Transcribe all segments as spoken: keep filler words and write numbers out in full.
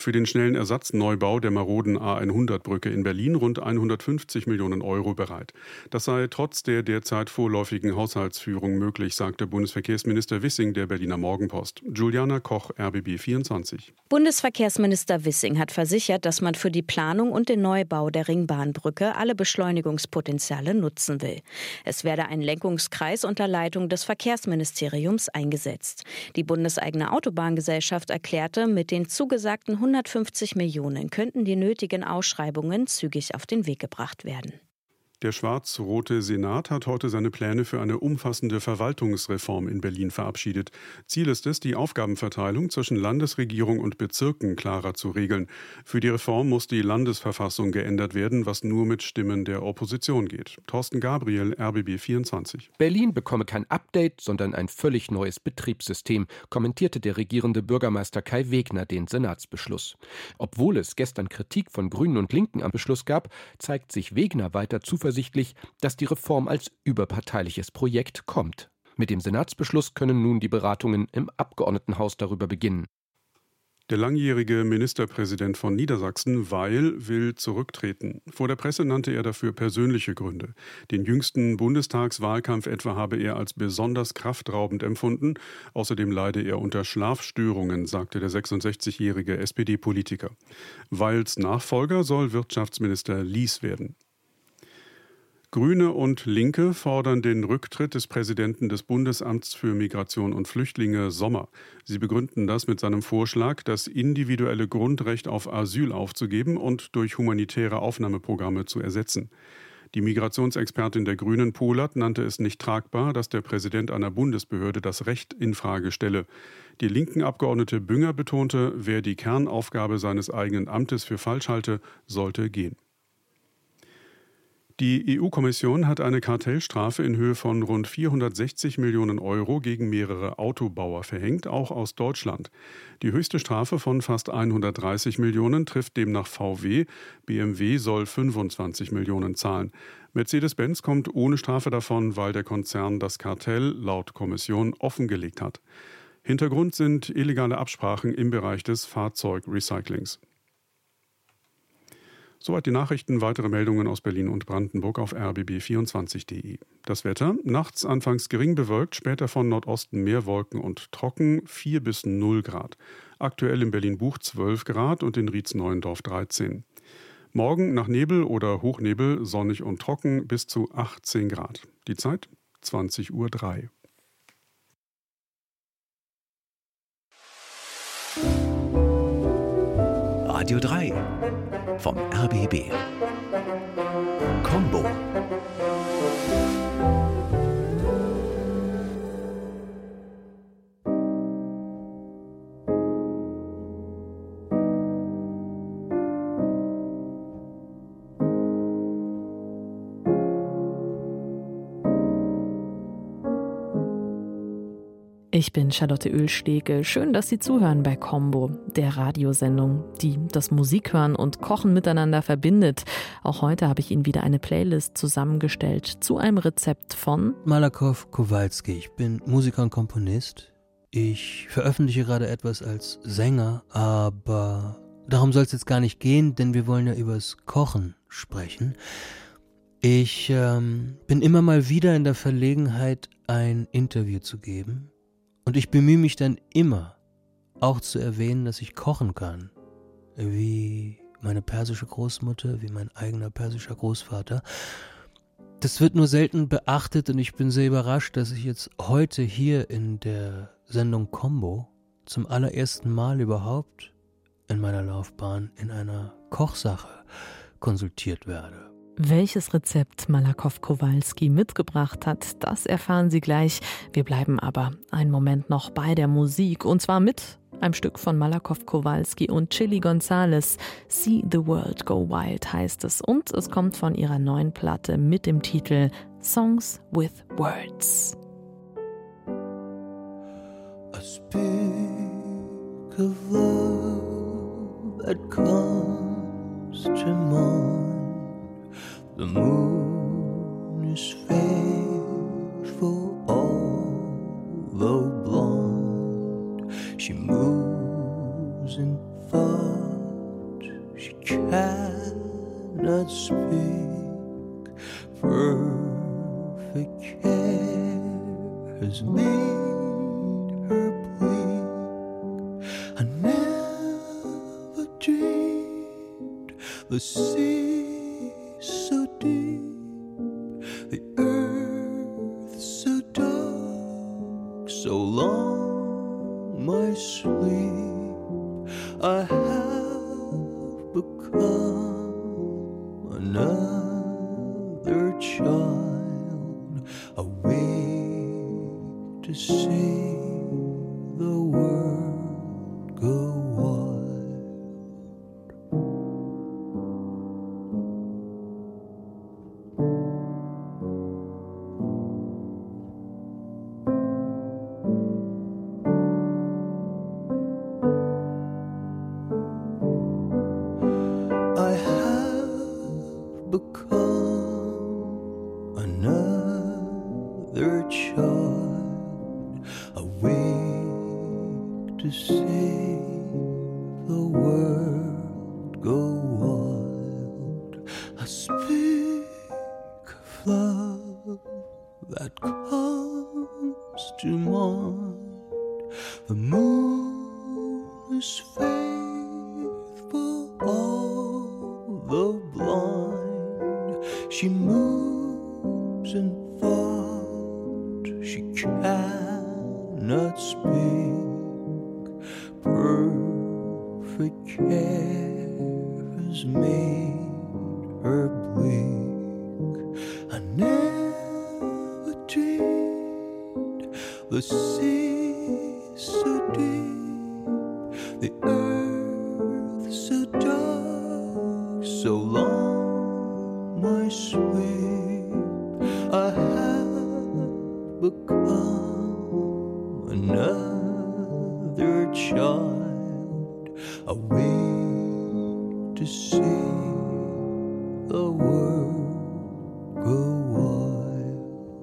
für den schnellen Ersatzneubau der maroden A hundert-Brücke in Berlin rund hundertfünfzig Millionen Euro bereit. Das sei trotz der derzeit vorläufigen Haushaltsführung möglich, sagte Bundesverkehrsminister Wissing der Berliner Morgenpost. Juliana Koch, R B B vierundzwanzig. Bundesverkehrsminister Wissing hat versichert, dass man für die Planung und den Neubau der Ringbahnbrücke alle Beschleunigungspotenziale nutzen will. Es werde ein Lenkungskreis unter Leitung des Verkehrsministeriums eingesetzt. Die bundeseigene Autobahngesellschaft erklärte, mit den zugesagten hundertfünfzig Millionen könnten die nötigen Ausschreibungen zügig auf den Weg gebracht werden. Der schwarz-rote Senat hat heute seine Pläne für eine umfassende Verwaltungsreform in Berlin verabschiedet. Ziel ist es, die Aufgabenverteilung zwischen Landesregierung und Bezirken klarer zu regeln. Für die Reform muss die Landesverfassung geändert werden, was nur mit Stimmen der Opposition geht. Thorsten Gabriel, R B B vierundzwanzig. Berlin bekomme kein Update, sondern ein völlig neues Betriebssystem, kommentierte der regierende Bürgermeister Kai Wegner den Senatsbeschluss. Obwohl es gestern Kritik von Grünen und Linken am Beschluss gab, zeigt sich Wegner weiter zuversichtlich, dass die Reform als überparteiliches Projekt kommt. Mit dem Senatsbeschluss können nun die Beratungen im Abgeordnetenhaus darüber beginnen. Der langjährige Ministerpräsident von Niedersachsen, Weil, will zurücktreten. Vor der Presse nannte er dafür persönliche Gründe. Den jüngsten Bundestagswahlkampf etwa habe er als besonders kraftraubend empfunden. Außerdem leide er unter Schlafstörungen, sagte der sechsundsechzigjährige S P D-Politiker. Weils Nachfolger soll Wirtschaftsminister Lies werden. Grüne und Linke fordern den Rücktritt des Präsidenten des Bundesamts für Migration und Flüchtlinge, Sommer. Sie begründen das mit seinem Vorschlag, das individuelle Grundrecht auf Asyl aufzugeben und durch humanitäre Aufnahmeprogramme zu ersetzen. Die Migrationsexpertin der Grünen, Polat, nannte es nicht tragbar, dass der Präsident einer Bundesbehörde das Recht infrage stelle. Die linken Abgeordnete Bünger betonte, wer die Kernaufgabe seines eigenen Amtes für falsch halte, sollte gehen. Die E U-Kommission hat eine Kartellstrafe in Höhe von rund vierhundertsechzig Millionen Euro gegen mehrere Autobauer verhängt, auch aus Deutschland. Die höchste Strafe von fast hundertdreißig Millionen trifft demnach V W. B M W soll fünfundzwanzig Millionen zahlen. Mercedes-Benz kommt ohne Strafe davon, weil der Konzern das Kartell laut Kommission offengelegt hat. Hintergrund sind illegale Absprachen im Bereich des Fahrzeugrecyclings. Soweit die Nachrichten. Weitere Meldungen aus Berlin und Brandenburg auf r b b vierundzwanzig punkt d e. Das Wetter: Nachts anfangs gering bewölkt, später von Nordosten mehr Wolken und trocken, vier bis null Grad. Aktuell in Berlin-Buch zwölf Grad und in Rietz-Neuendorf dreizehn. Morgen nach Nebel oder Hochnebel sonnig und trocken bis zu achtzehn Grad. Die Zeit zwanzig Uhr drei. Radio drei vom R B B. Combo. Ich bin Charlotte Oehlstege. Schön, dass Sie zuhören bei Combo, der Radiosendung, die das Musikhören und Kochen miteinander verbindet. Auch heute habe ich Ihnen wieder eine Playlist zusammengestellt zu einem Rezept von Malakoff Kowalski. Ich bin Musiker und Komponist. Ich veröffentliche gerade etwas als Sänger, aber darum soll es jetzt gar nicht gehen, denn wir wollen ja übers Kochen sprechen. Ich ähm, bin immer mal wieder in der Verlegenheit, ein Interview zu geben. Und ich bemühe mich dann immer, auch zu erwähnen, dass ich kochen kann. Wie meine persische Großmutter, wie mein eigener persischer Großvater. Das wird nur selten beachtet und ich bin sehr überrascht, dass ich jetzt heute hier in der Sendung Combo zum allerersten Mal überhaupt in meiner Laufbahn in einer Kochsache konsultiert werde. Welches Rezept Malakoff Kowalski mitgebracht hat, das erfahren Sie gleich. Wir bleiben aber einen Moment noch bei der Musik und zwar mit einem Stück von Malakoff Kowalski und Chili Gonzales. See the World Go Wild heißt es und es kommt von ihrer neuen Platte mit dem Titel Songs with Words. I speak of love that comes to mind. The moon is faithful, although blonde. She moves in far cannot speak. Perfect care has made her bleak. I never dreamed the sea so deep, the earth so dark, so long my sleep. I have become another child, awake to see the world go wild. I have become another child, awake to see the world go wild. I speak of love that comes to mind. The moon is faithful, all the blind. She moves in thought, she cannot speak. Perfect care has made her bleak. I never dreamed the sea so deep, the earth so dark, so long my sweep. I have become another child, awake to see the world go wild.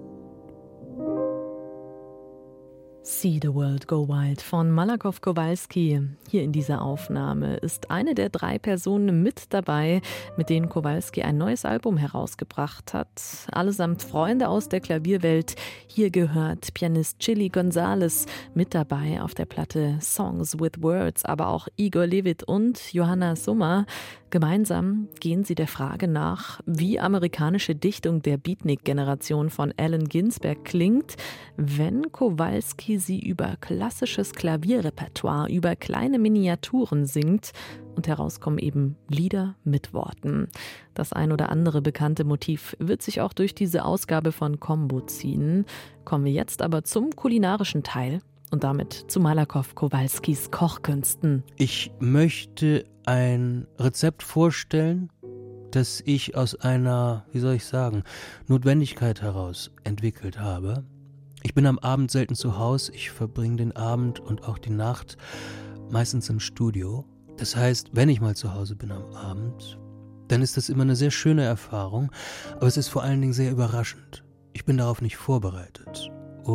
See the World Go Wild von Malakoff Kowalski. Hier in dieser Aufnahme ist eine der drei Personen mit dabei, mit denen Kowalski ein neues Album herausgebracht hat. Allesamt Freunde aus der Klavierwelt. Hier gehört Pianist Chili Gonzales mit dabei auf der Platte Songs with Words, aber auch Igor Levit und Johanna Summer. Gemeinsam gehen sie der Frage nach, wie amerikanische Dichtung der Beatnik-Generation von Allen Ginsberg klingt, wenn Kowalski sie über klassisches Klavierrepertoire, über kleine Miniaturen singt und herauskommen eben Lieder mit Worten. Das ein oder andere bekannte Motiv wird sich auch durch diese Ausgabe von Combo ziehen. Kommen wir jetzt aber zum kulinarischen Teil und damit zu Malakoff Kowalskis Kochkünsten. Ich möchte ein Rezept vorstellen, das ich aus einer, wie soll ich sagen, Notwendigkeit heraus entwickelt habe. Ich bin am Abend selten zu Hause, ich verbringe den Abend und auch die Nacht meistens im Studio. Das heißt, wenn ich mal zu Hause bin am Abend, dann ist das immer eine sehr schöne Erfahrung, aber es ist vor allen Dingen sehr überraschend. Ich bin darauf nicht vorbereitet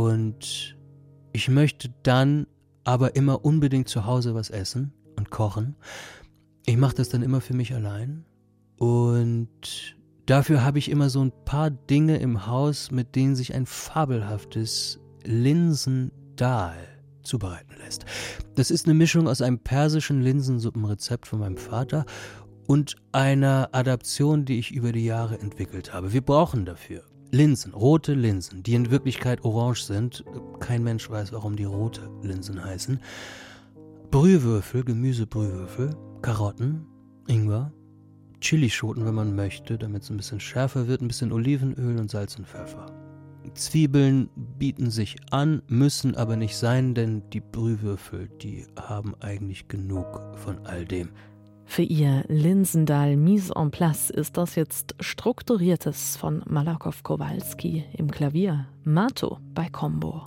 und ich möchte dann aber immer unbedingt zu Hause was essen und kochen. Ich mache das dann immer für mich allein und dafür habe ich immer so ein paar Dinge im Haus, mit denen sich ein fabelhaftes Linsendal zubereiten lässt. Das ist eine Mischung aus einem persischen Linsensuppenrezept von meinem Vater und einer Adaption, die ich über die Jahre entwickelt habe. Wir brauchen dafür Linsen, rote Linsen, die in Wirklichkeit orange sind. Kein Mensch weiß, warum die rote Linsen heißen. Brühwürfel, Gemüsebrühwürfel, Karotten, Ingwer, Chilischoten, wenn man möchte, damit es ein bisschen schärfer wird, ein bisschen Olivenöl und Salz und Pfeffer. Zwiebeln bieten sich an, müssen aber nicht sein, denn die Brühwürfel, die haben eigentlich genug von all dem. Für ihr Linsendal Mise en Place ist das jetzt Strukturiertes von Malakoff Kowalski im Klavier. Mato bei Combo.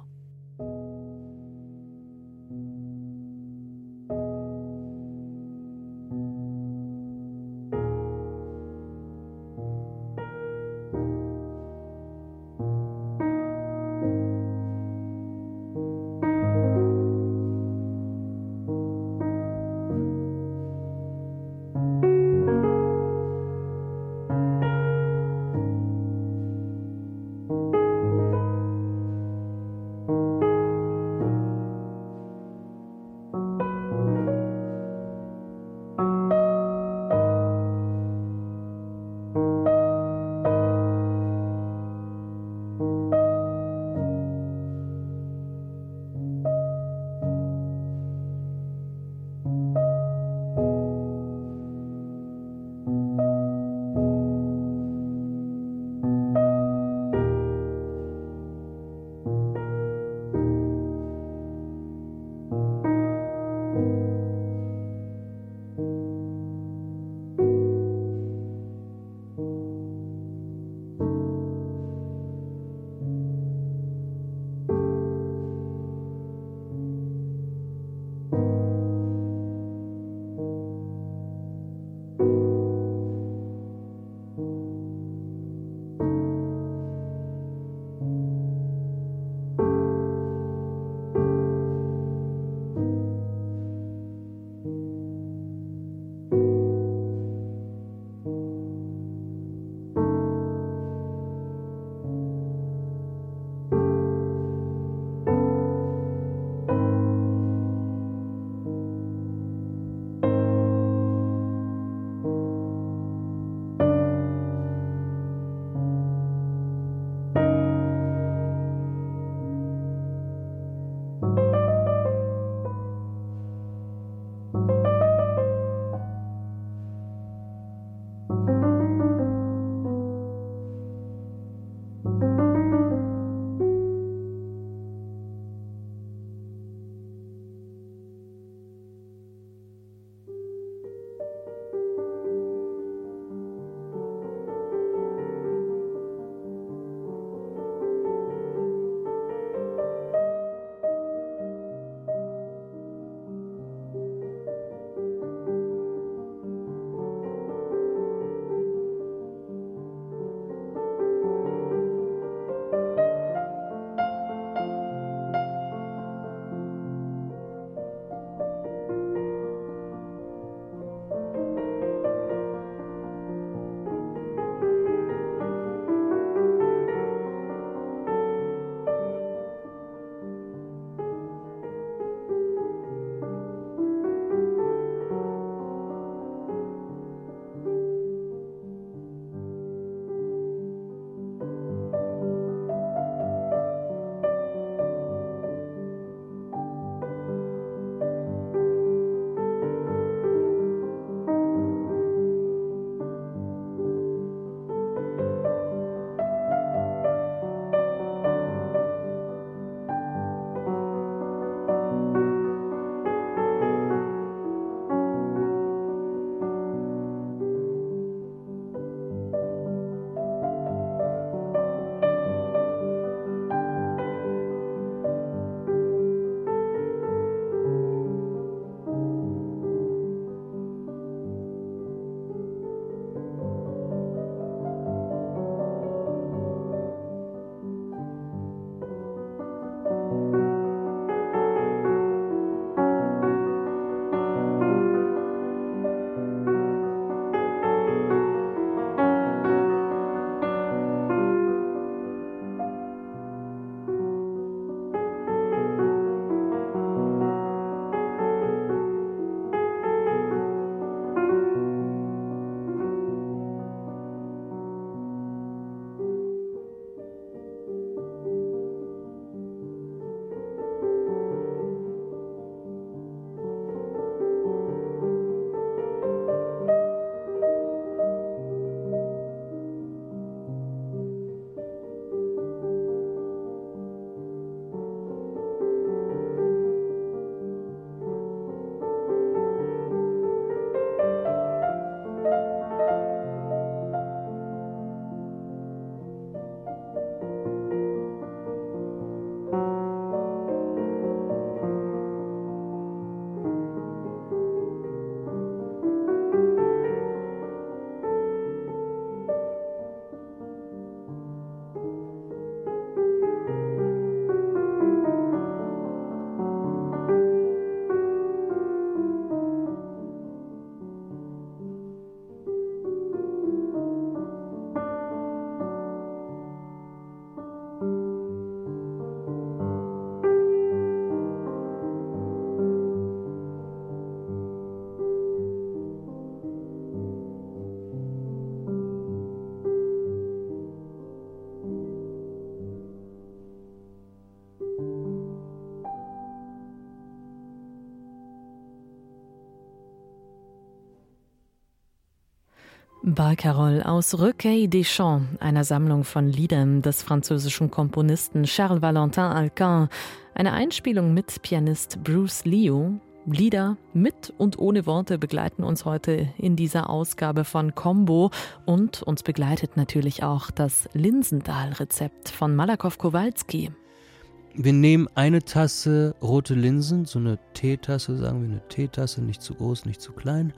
Barcarolle aus Recueil des Chants, einer Sammlung von Liedern des französischen Komponisten Charles Valentin Alcan. Eine Einspielung mit Pianist Bruce Liu. Lieder mit und ohne Worte begleiten uns heute in dieser Ausgabe von Combo und uns begleitet natürlich auch das Linsendahl-Rezept von Malakoff Kowalski. Wir nehmen eine Tasse rote Linsen, so eine Teetasse, sagen wir eine Teetasse, nicht zu groß, nicht zu klein,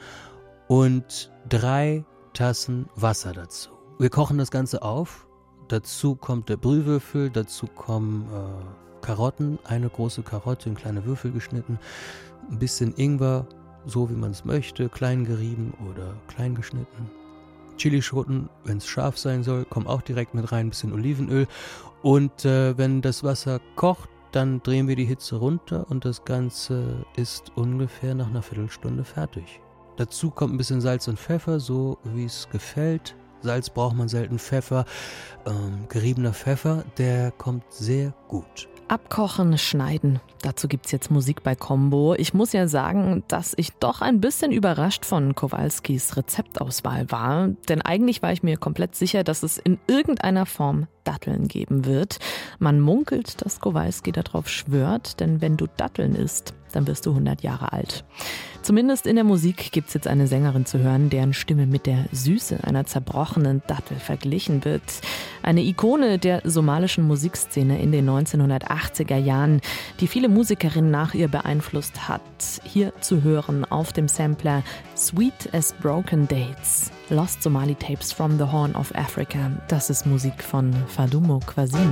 und drei Tassen Wasser dazu. Wir kochen das Ganze auf, dazu kommt der Brühwürfel, dazu kommen äh, Karotten, eine große Karotte in kleine Würfel geschnitten, ein bisschen Ingwer, so wie man es möchte, klein gerieben oder klein geschnitten. Chilischoten, wenn es scharf sein soll, kommen auch direkt mit rein, ein bisschen Olivenöl. Und äh, wenn das Wasser kocht, dann drehen wir die Hitze runter und das Ganze ist ungefähr nach einer Viertelstunde fertig. Dazu kommt ein bisschen Salz und Pfeffer, so wie es gefällt. Salz braucht man selten, Pfeffer, ähm, geriebener Pfeffer, der kommt sehr gut. Abkochen, schneiden. Dazu gibt's jetzt Musik bei Combo. Ich muss ja sagen, dass ich doch ein bisschen überrascht von Kowalskis Rezeptauswahl war. Denn eigentlich war ich mir komplett sicher, dass es in irgendeiner Form Datteln geben wird. Man munkelt, dass Kowalski darauf schwört, denn wenn du Datteln isst, dann wirst du hundert Jahre alt. Zumindest in der Musik gibt's jetzt eine Sängerin zu hören, deren Stimme mit der Süße einer zerbrochenen Dattel verglichen wird. Eine Ikone der somalischen Musikszene in den neunzehnhundertachtziger Jahren, die viele Musikerinnen nach ihr beeinflusst hat. Hier zu hören auf dem Sampler Sweet as Broken Dates, Lost Somali Tapes from the Horn of Africa. Das ist Musik von Fadumo Quasim.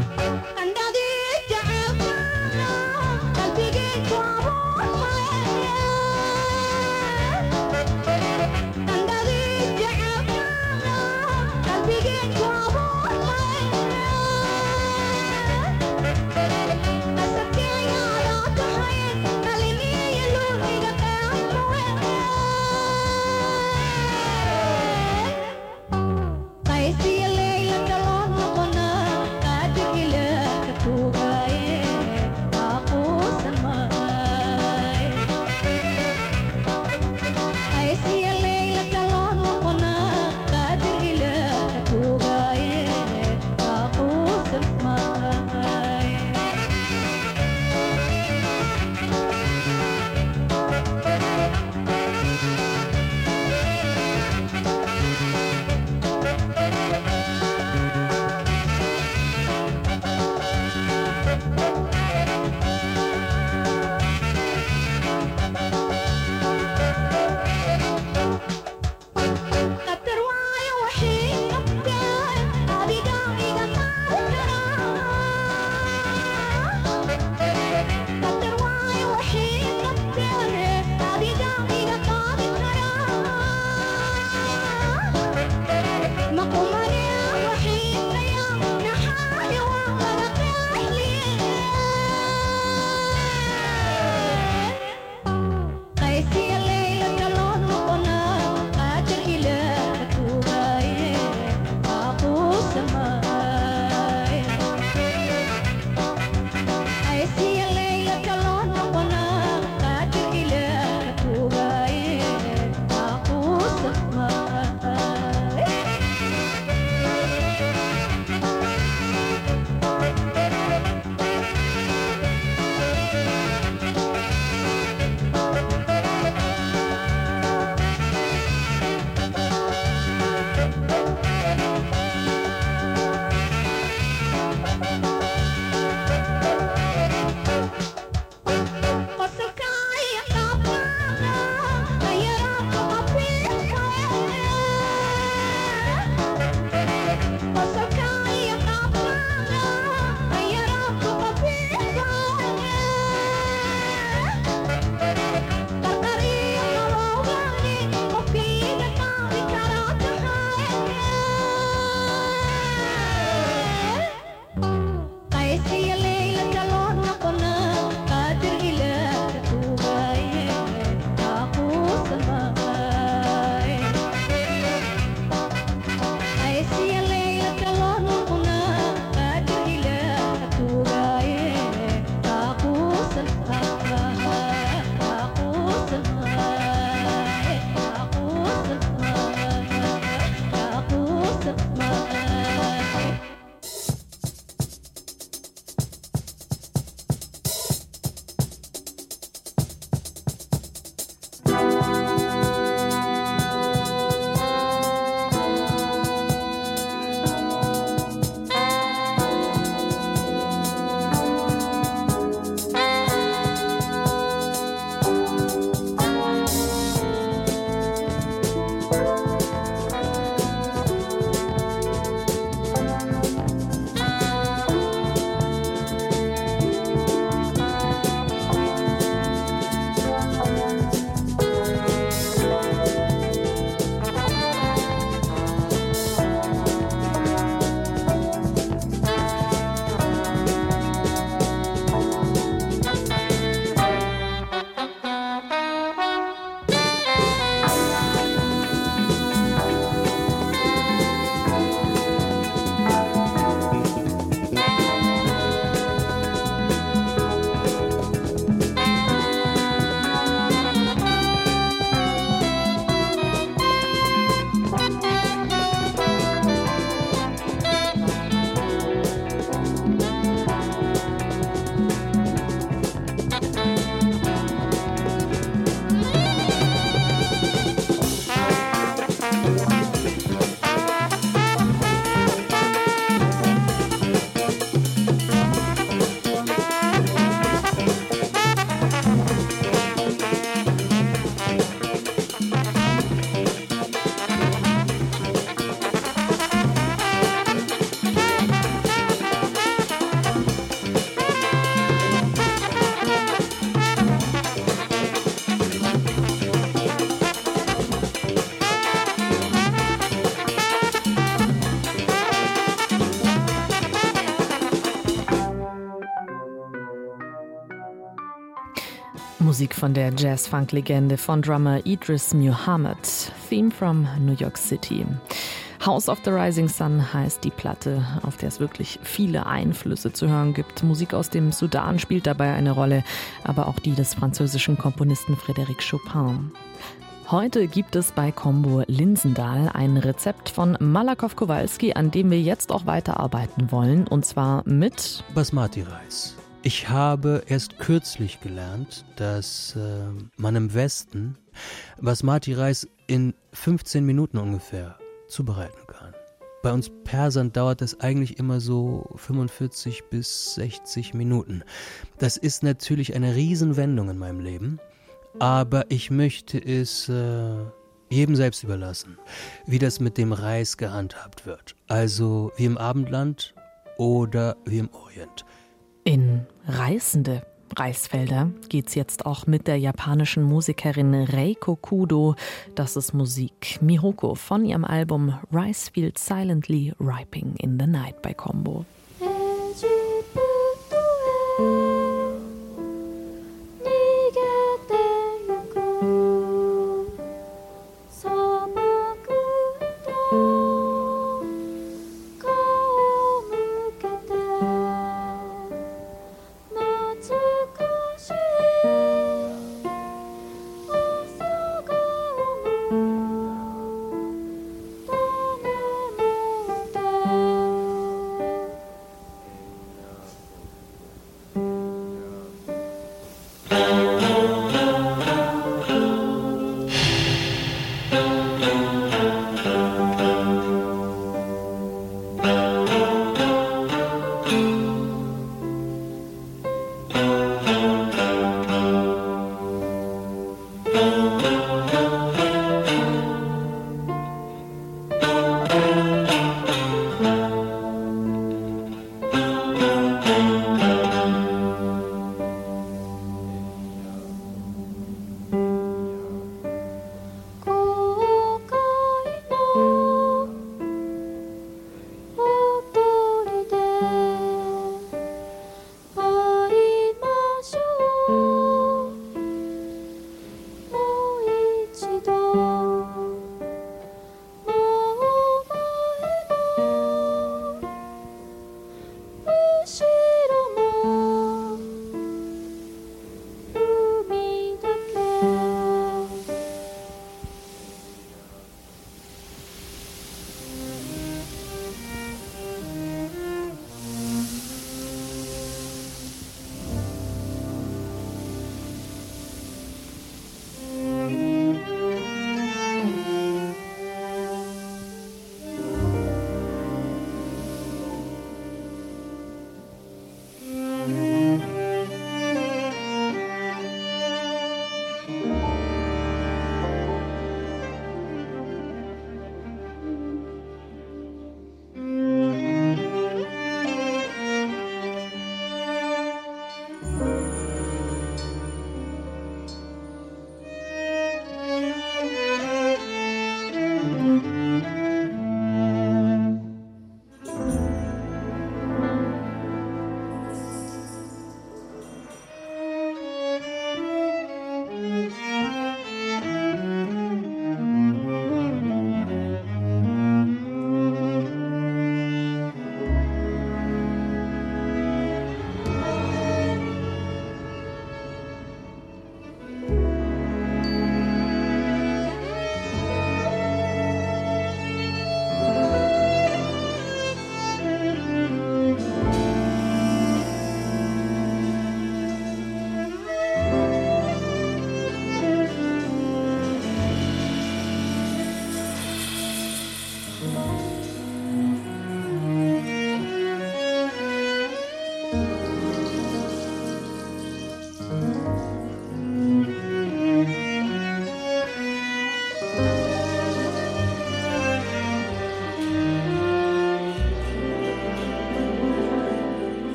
Kaya siya lay lang dalon mo ko na, katigila. Musik von der Jazz-Funk-Legende von Drummer Idris Muhammad, Theme from New York City. House of the Rising Sun heißt die Platte, auf der es wirklich viele Einflüsse zu hören gibt. Musik aus dem Sudan spielt dabei eine Rolle, aber auch die des französischen Komponisten Frédéric Chopin. Heute gibt es bei Combo Linsendahl ein Rezept von Malakoff Kowalski, an dem wir jetzt auch weiterarbeiten wollen, und zwar mit Basmati-Reis. Ich habe erst kürzlich gelernt, dass äh, man im Westen Basmati-Reis in fünfzehn Minuten ungefähr zubereiten kann. Bei uns Persern dauert das eigentlich immer so fünfundvierzig bis sechzig Minuten. Das ist natürlich eine Riesenwendung in meinem Leben, aber ich möchte es äh, jedem selbst überlassen, wie das mit dem Reis gehandhabt wird. Also wie im Abendland oder wie im Orient. In reißende Reisfelder geht's jetzt auch mit der japanischen Musikerin Reiko Kudo. Das ist Musik. Mihoko von ihrem Album Rice Fields Silently Ripening in the Night bei Combo.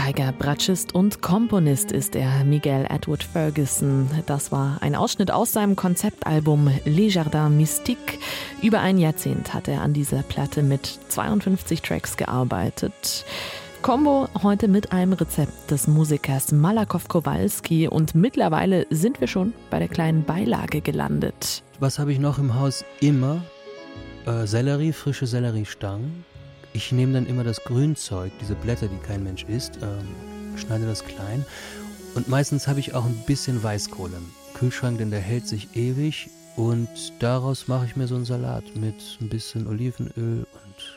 Geiger, Bratschist und Komponist ist er, Miguel Edward Ferguson. Das war ein Ausschnitt aus seinem Konzeptalbum Les Jardins Mystiques. Über ein Jahrzehnt hat er an dieser Platte mit zweiundfünfzig Tracks gearbeitet. Combo heute mit einem Rezept des Musikers Malakoff Kowalski und mittlerweile sind wir schon bei der kleinen Beilage gelandet. Was habe ich noch im Haus? Immer äh, Sellerie, frische Selleriestangen. Ich nehme dann immer das Grünzeug, diese Blätter, die kein Mensch isst, ähm, schneide das klein. Und meistens habe ich auch ein bisschen Weißkohl im Kühlschrank, denn der hält sich ewig. Und daraus mache ich mir so einen Salat mit ein bisschen Olivenöl und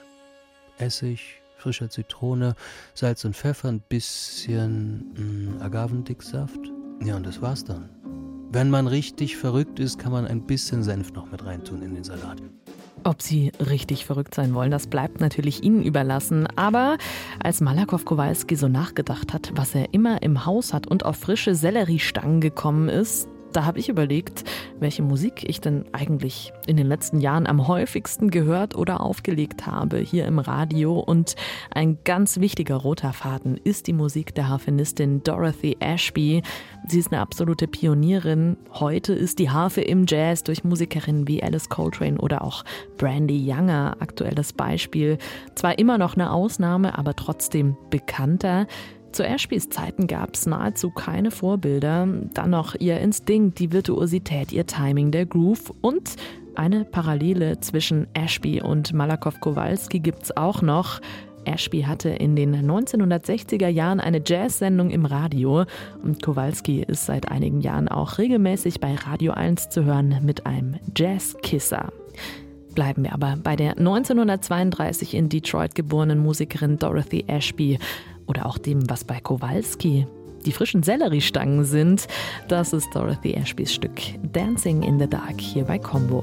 Essig, frischer Zitrone, Salz und Pfeffer, ein bisschen mh, Agavendicksaft. Ja, und das war's dann. Wenn man richtig verrückt ist, kann man ein bisschen Senf noch mit reintun in den Salat. Ob Sie richtig verrückt sein wollen, das bleibt natürlich Ihnen überlassen. Aber als Malakoff Kowalski so nachgedacht hat, was er immer im Haus hat und auf frische Selleriestangen gekommen ist, da habe ich überlegt, welche Musik ich denn eigentlich in den letzten Jahren am häufigsten gehört oder aufgelegt habe hier im Radio. Und ein ganz wichtiger roter Faden ist die Musik der Harfenistin Dorothy Ashby. Sie ist eine absolute Pionierin. Heute ist die Harfe im Jazz durch Musikerinnen wie Alice Coltrane oder auch Brandy Younger aktuelles Beispiel. Zwar immer noch eine Ausnahme, aber trotzdem bekannter. Zu Ashbys Zeiten gab es nahezu keine Vorbilder. Dann noch ihr Instinkt, die Virtuosität, ihr Timing, der Groove und eine Parallele zwischen Ashby und Malakoff Kowalski gibt es auch noch. Ashby hatte in den neunzehnhundertsechziger Jahren eine Jazz-Sendung im Radio und Kowalski ist seit einigen Jahren auch regelmäßig bei Radio eins zu hören mit einem Jazzkisser. Bleiben wir aber bei der neunzehnhundertzweiunddreißig in Detroit geborenen Musikerin Dorothy Ashby oder auch dem, was bei Kowalski die frischen Selleriestangen sind. Das ist Dorothy Ashbys Stück Dancing in the Dark hier bei Combo.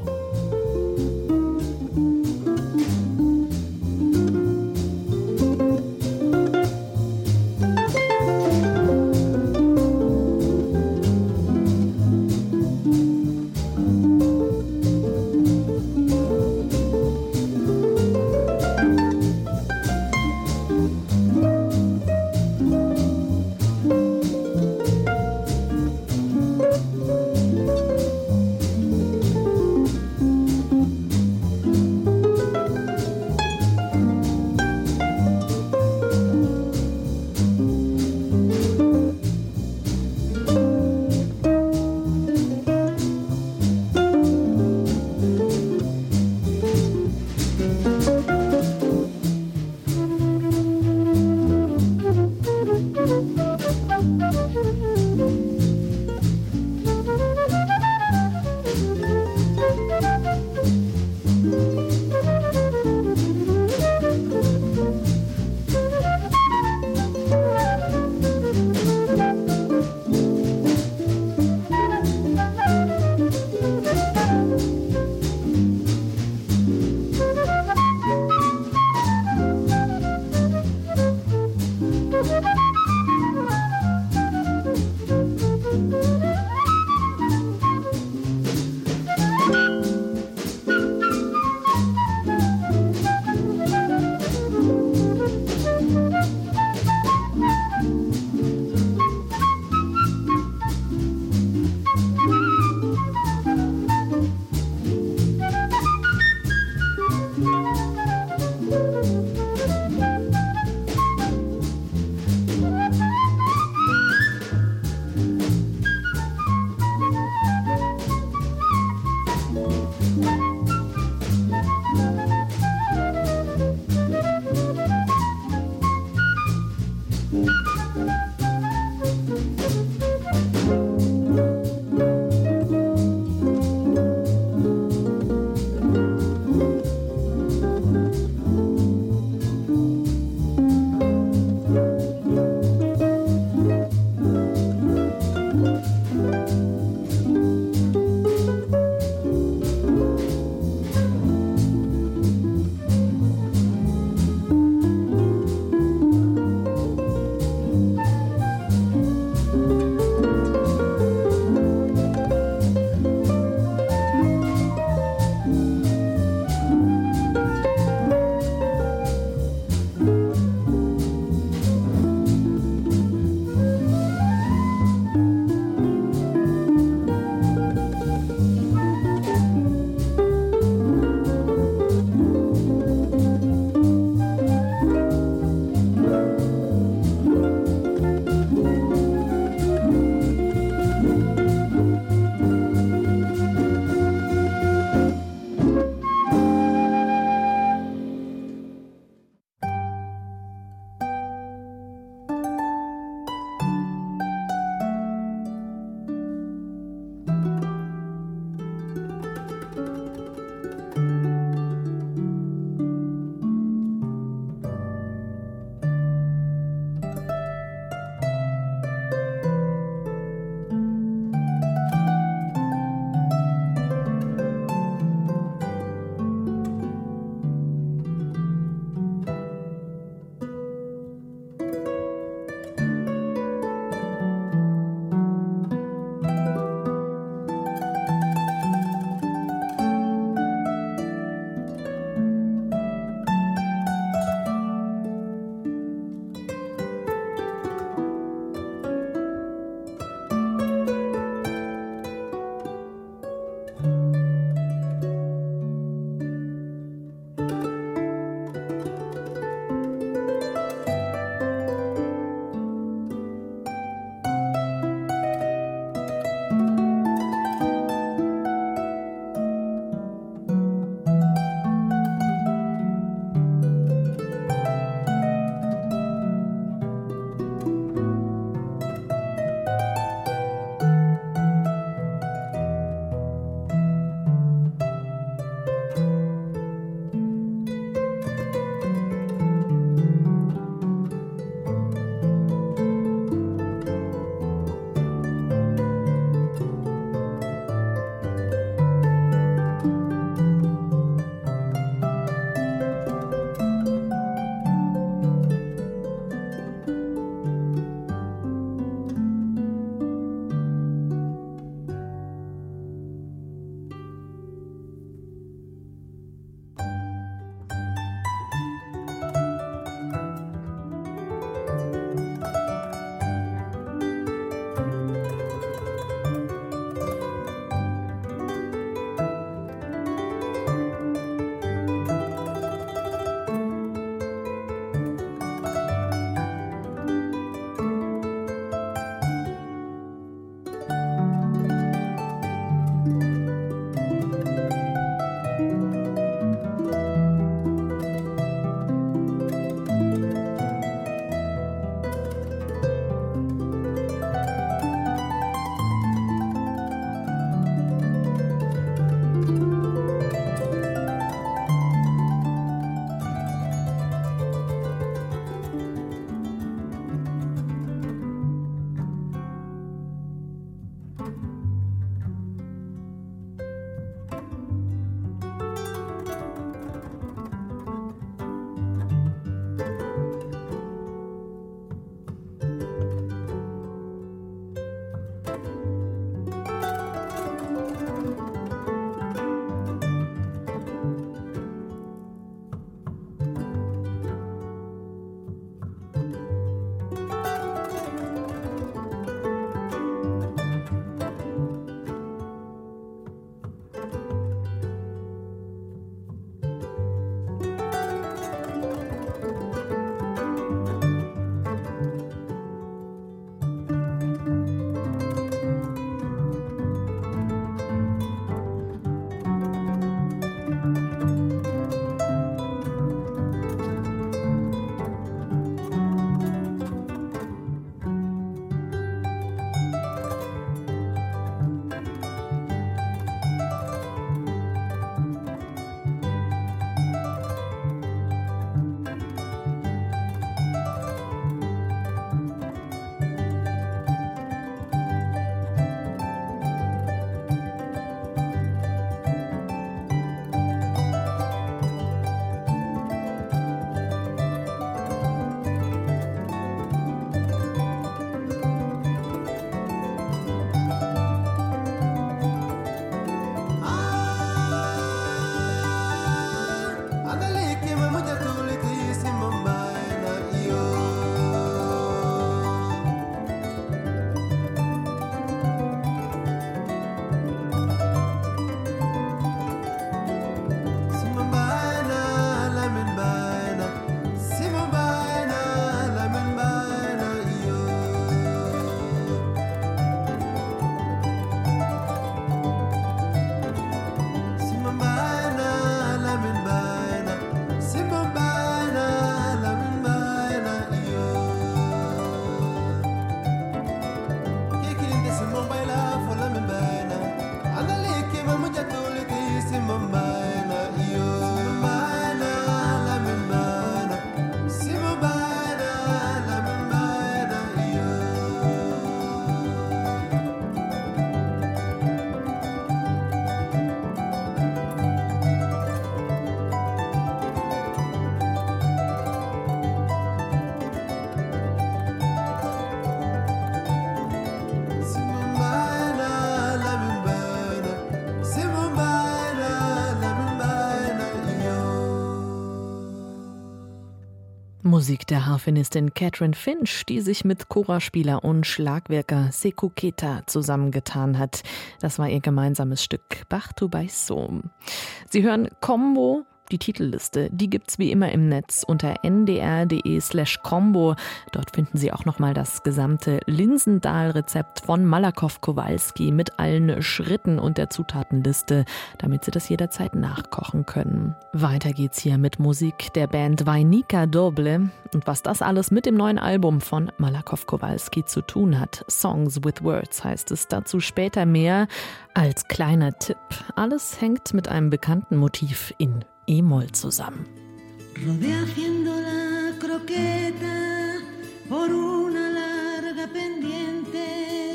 Musik der Harfenistin Catherine Finch, die sich mit Chora-Spieler und Schlagwerker Sekou Keita zusammengetan hat. Das war ihr gemeinsames Stück Partout Baisso. Sie hören Combo. Die Titelliste, die gibt's wie immer im Netz unter n d r punkt d e slash combo. Dort finden Sie auch nochmal das gesamte Linsendahl-Rezept von Malakoff Kowalski mit allen Schritten und der Zutatenliste, damit Sie das jederzeit nachkochen können. Weiter geht's hier mit Musik der Band Vajnika Doble. Und was das alles mit dem neuen Album von Malakoff Kowalski zu tun hat. Songs with Words heißt es, dazu später mehr. Als kleiner Tipp, alles hängt mit einem bekannten Motiv in E-Moll zusammen. Rodea haciendo la croqueta por una larga pendiente,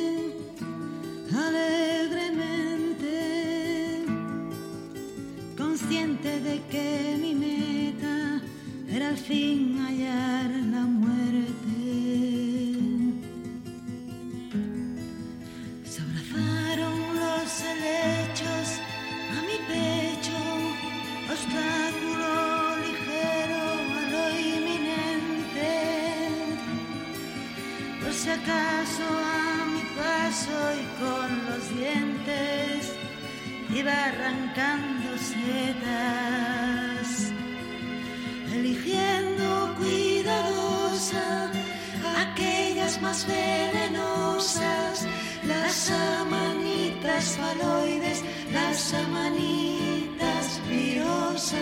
alegremente, consciente de que mi meta era al fin hallar la muerte. Se abrazaron los helechos a mi pecho, obstáculo ligero a lo inminente, por si acaso a mi paso y con los dientes iba arrancando setas, eligiendo cuidadosa aquellas más venenosas, las amanitas faloides, las amanitas virosas.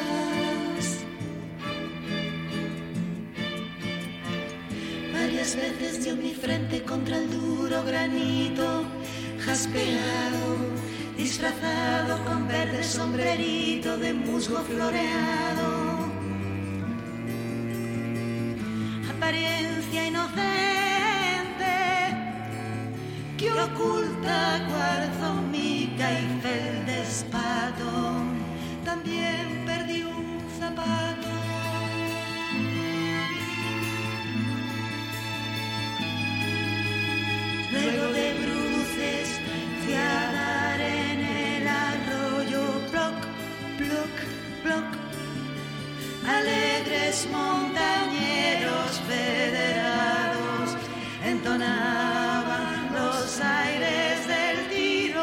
Varias veces dio mi frente contra el duro granito, jaspeado, disfrazado con verde sombrerito de musgo floreado. Apariencia inocente que oculta cuarzo, mica y feldespato. También perdí un zapato. Luego de bruces fui a dar en el arroyo, ploc, ploc, ploc. Alegres montañeros federados entonaban los aires del tiro.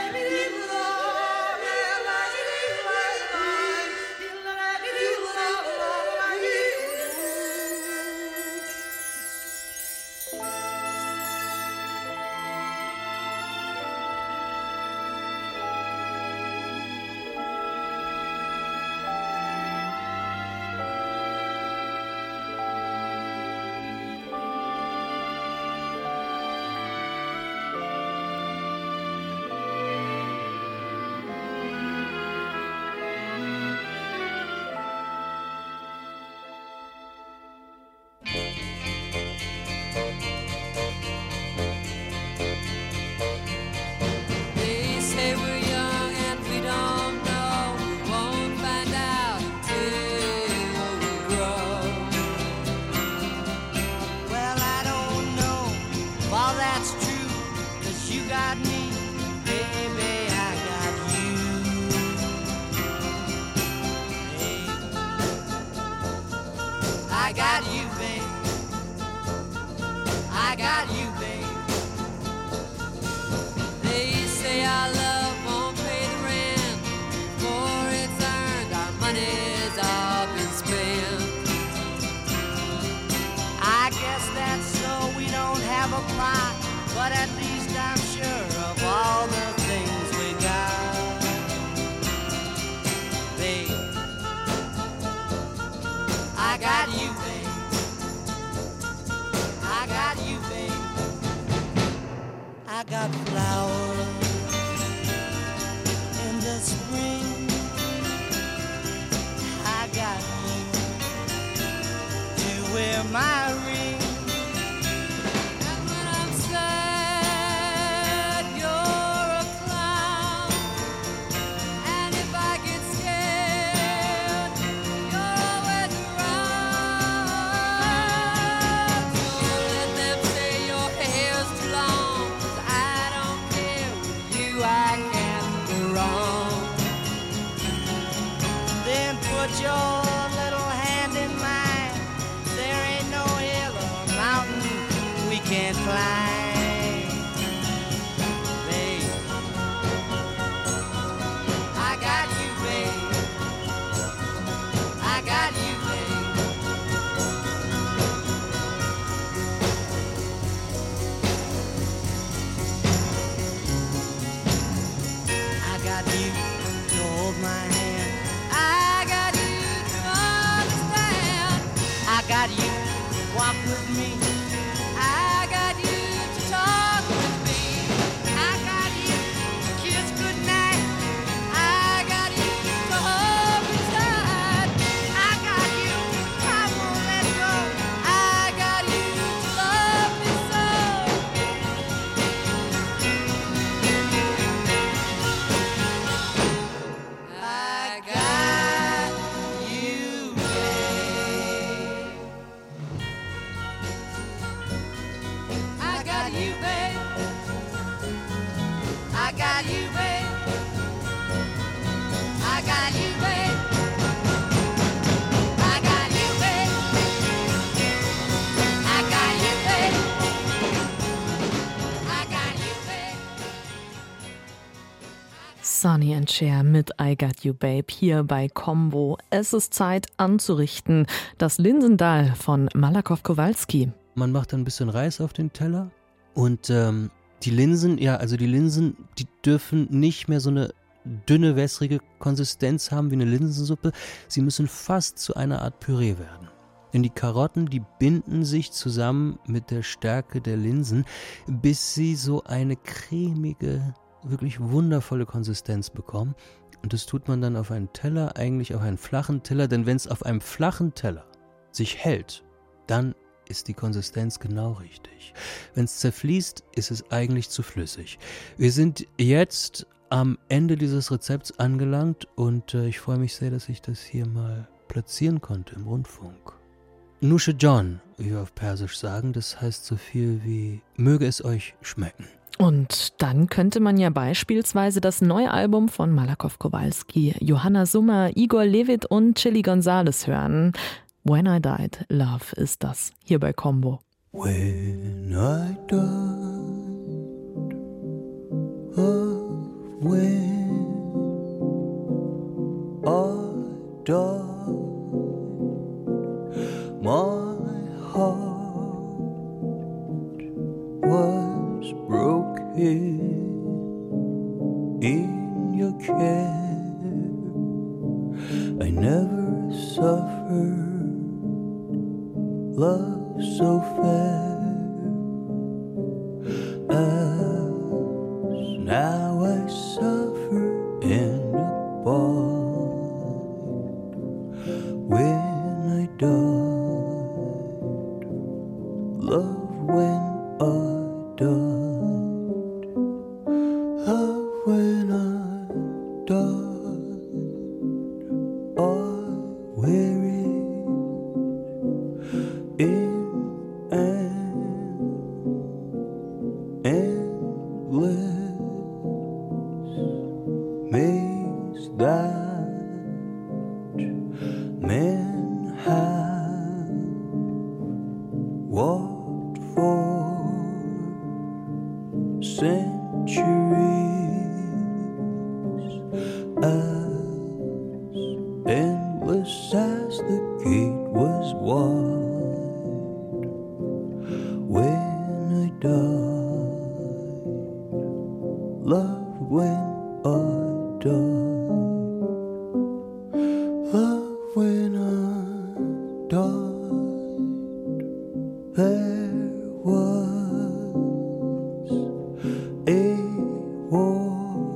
But at least I'm sure of all the things we got. Babe, I got you, babe. I got you, babe. I got flowers in the spring. I got you to wear my ring. Your little hand in mine, there climb, babe. I got you, babe. I got you, babe. I got you to hold my hand. I got you to understand. I got you to walk with me. I got you to talk with me. I got you to kiss goodnight. I got you to hold me tight. I got you, I won't let go. I got you to love me so. I got you, babe. I got you, babe. I got you, babe. I got you, babe. I got you, babe. I got you, babe. I got you, babe. Sonny and Cher mit I Got You Babe hier bei Combo. Es ist Zeit anzurichten. Das Linsendal von Malakoff Kowalski. Man macht dann ein bisschen Reis auf den Teller und ähm, die Linsen, ja, also die Linsen, die dürfen nicht mehr so eine dünne, wässrige Konsistenz haben wie eine Linsensuppe. Sie müssen fast zu einer Art Püree werden. Denn die Karotten, die binden sich zusammen mit der Stärke der Linsen, bis sie so eine cremige, wirklich wundervolle Konsistenz bekommen. Und das tut man dann auf einen Teller, eigentlich auf einen flachen Teller, denn wenn es auf einem flachen Teller sich hält, dann ist die Konsistenz genau richtig. Wenn es zerfließt, ist es eigentlich zu flüssig. Wir sind jetzt am Ende dieses Rezepts angelangt und äh, ich freue mich sehr, dass ich das hier mal platzieren konnte im Rundfunk. Nusche John, wie wir auf Persisch sagen, das heißt so viel wie möge es euch schmecken. Und dann könnte man ja beispielsweise das neue Album von Malakoff Kowalski, Johanna Summer, Igor Levit und Chili Gonzales hören. When I Died, Love ist das, hier bei Combo. When I died, oh, when I died, my heart was broken in your care. I never suffered love so fair as now I suffer and abide when I died, love when I died, love when I died, I wear it in an endless maze that men have walked for centuries, as endless as the gate was wide. When I died, love when I died, love when I died, there was a war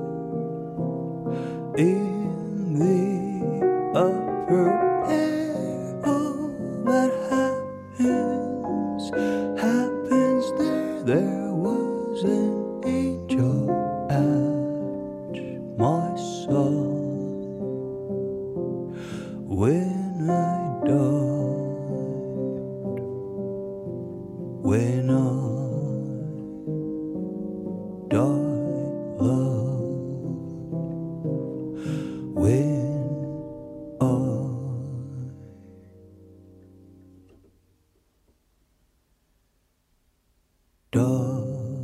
in the upper air. Oh, what happens, happens there. There was an angel at my side when I died, when I died, love, when I died.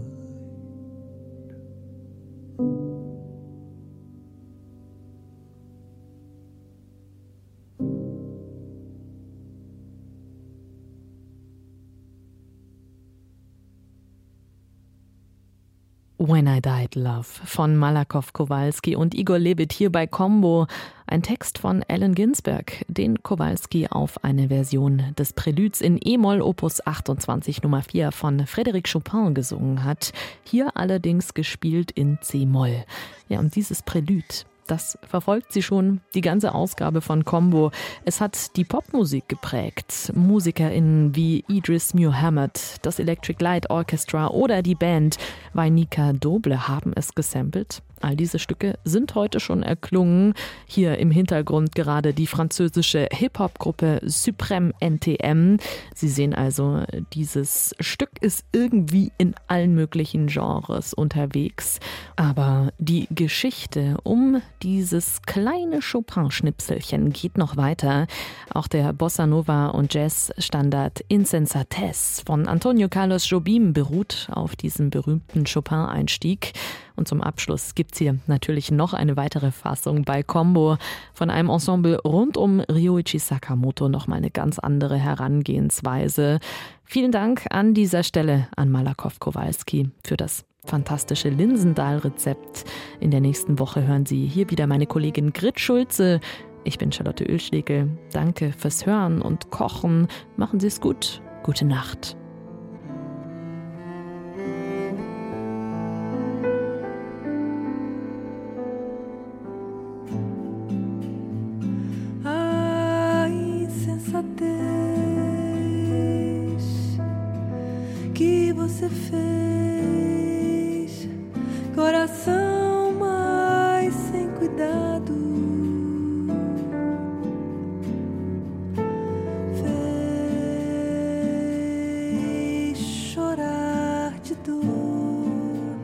When I Died Love von Malakoff Kowalski und Igor Levit hier bei Combo. Ein Text von Allen Ginsberg, den Kowalski auf eine Version des Präluds in E-Moll Opus achtundzwanzig Nummer vier von Frédéric Chopin gesungen hat. Hier allerdings gespielt in C-Moll. Ja, und dieses Prälude, das verfolgt sie schon die ganze Ausgabe von Combo. Es hat die Popmusik geprägt. MusikerInnen wie Idris Muhammad, das Electric Light Orchestra oder die Band Vainika Doble haben es gesampelt. All diese Stücke sind heute schon erklungen. Hier im Hintergrund gerade die französische Hip-Hop-Gruppe Supreme N T M. Sie sehen also, dieses Stück ist irgendwie in allen möglichen Genres unterwegs. Aber die Geschichte um dieses kleine Chopin-Schnipselchen geht noch weiter. Auch der Bossa Nova und Jazz-Standard Insensatez von Antonio Carlos Jobim beruht auf diesem berühmten Chopin-Einstieg. Und zum Abschluss gibt's hier natürlich noch eine weitere Fassung bei Combo von einem Ensemble rund um Ryuichi Sakamoto, noch mal eine ganz andere Herangehensweise. Vielen Dank an dieser Stelle an Malakoff Kowalski für das fantastische Linsendahl-Rezept. In der nächsten Woche hören Sie hier wieder meine Kollegin Grit Schulze. Ich bin Charlotte Oehlschlegel. Danke fürs Hören und Kochen. Machen Sie es gut. Gute Nacht. Que você fez, coração, mas sem cuidado, fez chorar de dor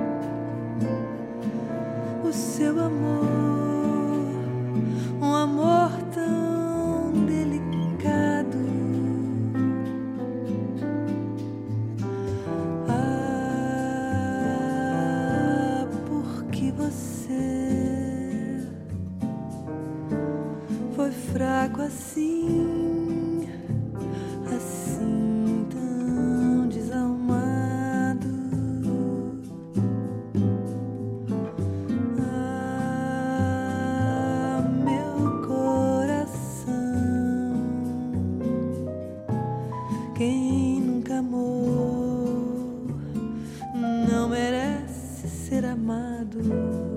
o seu amor, um amor tão delicado. Fraco assim, assim tão desalmado. Ah, meu coração, quem nunca amou não merece ser amado.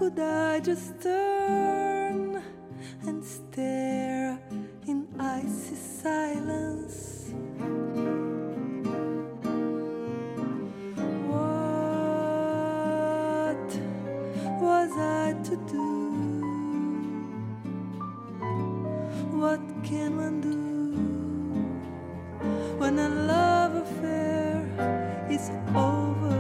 could I just turn and stare in icy silence? What was I to do? What can one do when a love affair is over?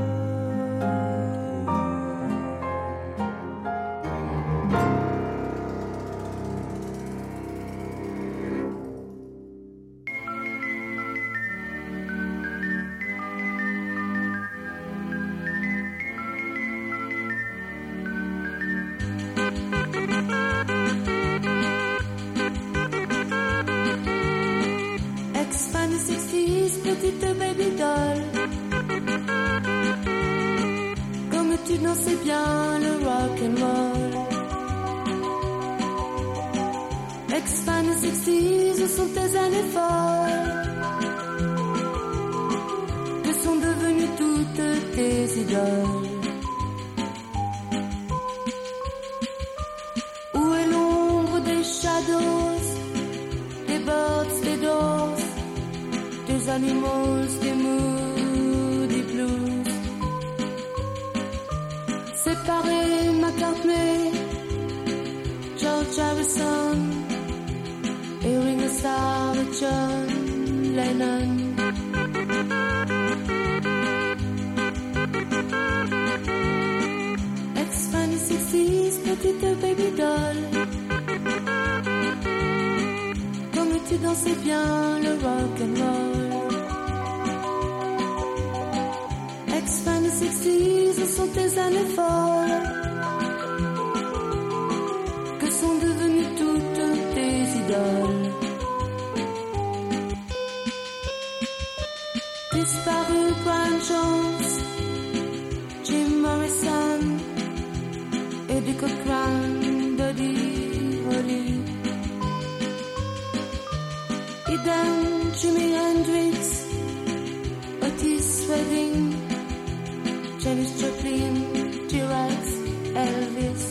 Petite baby doll, comme tu dansais bien le rock and roll. Ex-fan sixties, où sont tes années folles? Que sont devenues toutes tes idoles? Où est l'ombre des shadows, des birds, des doors, des animals, des moody blues? Séparés, McCartney, George Harrison et Ringo Starr et John Lennon. Ex-fan sixties, petite baby doll, comme tu dansais bien le rock and roll. Ex-fan sixties, où sont tes années folles? Que sont devenues toutes tes idoles? Disparu Brian Jones, Jim Morrison, Eddie Cochran, Buddy Holly. Idem Jimi Hendrix, Otis Redding, Janis Joplin, T-Rex, Elvis.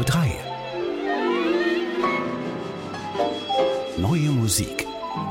drei. Neue Musik.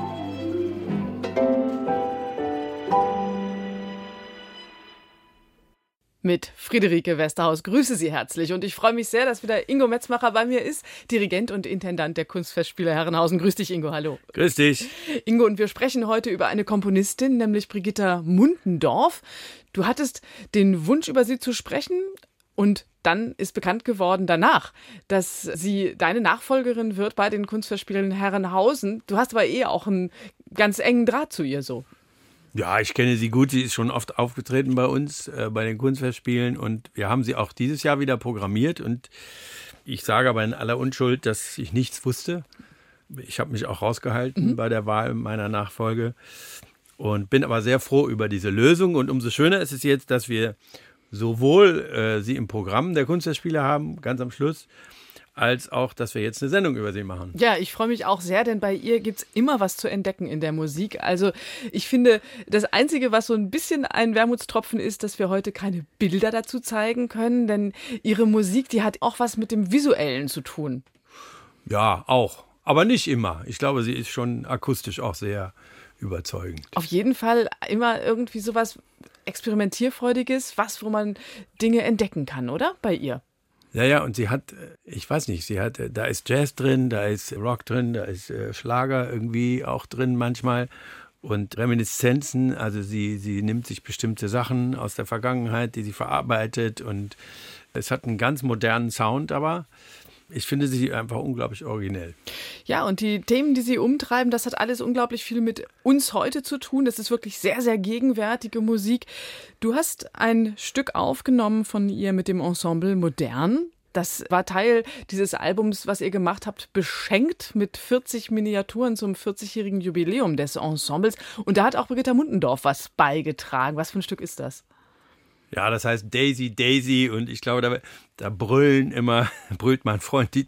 Mit Friederike Westerhaus. Grüße Sie herzlich und ich freue mich sehr, dass wieder Ingo Metzmacher bei mir ist, Dirigent und Intendant der Kunstfestspiele Herrenhausen. Grüß dich, Ingo, hallo. Grüß dich. Ingo, und wir sprechen heute über eine Komponistin, nämlich Brigitta Mundendorf. Du hattest den Wunsch, über sie zu sprechen, und dann ist bekannt geworden danach, dass sie deine Nachfolgerin wird bei den Kunstfestspielen Herrenhausen. Du hast aber eh auch einen ganz engen Draht zu ihr so. Ja, ich kenne sie gut. Sie ist schon oft aufgetreten bei uns, äh, bei den Kunstfestspielen. Und wir haben sie auch dieses Jahr wieder programmiert. Und ich sage aber in aller Unschuld, dass ich nichts wusste. Ich habe mich auch rausgehalten mhm. bei der Wahl meiner Nachfolge. Und bin aber sehr froh über diese Lösung. Und umso schöner ist es jetzt, dass wir sowohl äh, sie im Programm der Kunstfestspiele haben, ganz am Schluss, als auch, dass wir jetzt eine Sendung über sie machen. Ja, ich freue mich auch sehr, denn bei ihr gibt es immer was zu entdecken in der Musik. Also ich finde, das Einzige, was so ein bisschen ein Wermutstropfen ist, dass wir heute keine Bilder dazu zeigen können, denn ihre Musik, die hat auch was mit dem Visuellen zu tun. Ja, auch. Aber nicht immer. Ich glaube, sie ist schon akustisch auch sehr überzeugend. Auf jeden Fall immer irgendwie sowas Experimentierfreudiges, was, wo man Dinge entdecken kann, oder? Bei ihr. Ja, ja, und sie hat, ich weiß nicht, sie hat, da ist Jazz drin, da ist Rock drin, da ist äh, Schlager irgendwie auch drin manchmal und Reminiszenzen, also sie, sie nimmt sich bestimmte Sachen aus der Vergangenheit, die sie verarbeitet und es hat einen ganz modernen Sound, aber ich finde sie einfach unglaublich originell. Ja, und die Themen, die sie umtreiben, das hat alles unglaublich viel mit uns heute zu tun. Das ist wirklich sehr, sehr gegenwärtige Musik. Du hast ein Stück aufgenommen von ihr mit dem Ensemble Modern. Das war Teil dieses Albums, was ihr gemacht habt, beschenkt mit vierzig Miniaturen zum vierzigjährigen Jubiläum des Ensembles. Und da hat auch Brigitta Mundendorf was beigetragen. Was für ein Stück ist das? Ja, das heißt Daisy, Daisy und ich glaube, da, da brüllen immer, brüllt mein Freund